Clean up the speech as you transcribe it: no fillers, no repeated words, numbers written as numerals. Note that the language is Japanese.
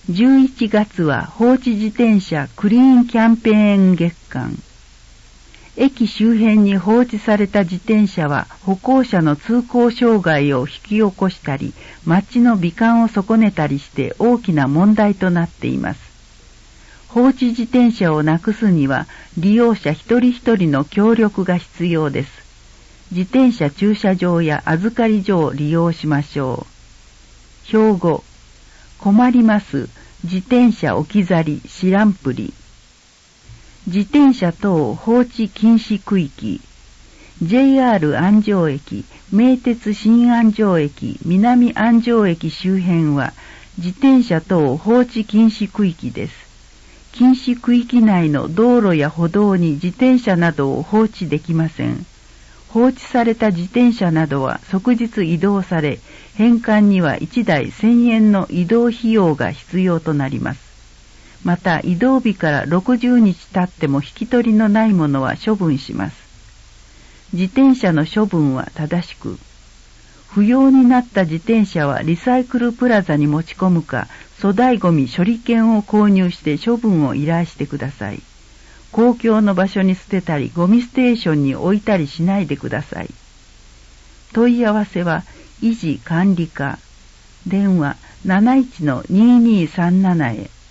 11月は放置自転車クリーンキャンペーン月間。駅周辺に放置された自転車は歩行者の通行障害を引き起こしたり、街の美観を損ねたりして大きな問題となっています。放置自転車をなくすには利用者一人一人の協力が必要です。自転車駐車場や預かり所を利用しましょう。標語、困ります。自転車置き去り、知らんぷり。自転車等放置禁止区域。JR 安城駅、名鉄新安城駅、南安城駅周辺は自転車等放置禁止区域です。禁止区域内の道路や歩道に自転車などを放置できません。放置された自転車などは即日移動され、返還には1台1000円の移動費用が必要となります。また移動日から60日経っても引き取りのないものは処分します。自転車の処分は正しく、不要になった自転車はリサイクルプラザに持ち込むか、粗大ごみ処理券を購入して処分を依頼してください。公共の場所に捨てたり、ゴミステーションに置いたりしないでください。問い合わせは、維持管理課、電話 71-2237 へ。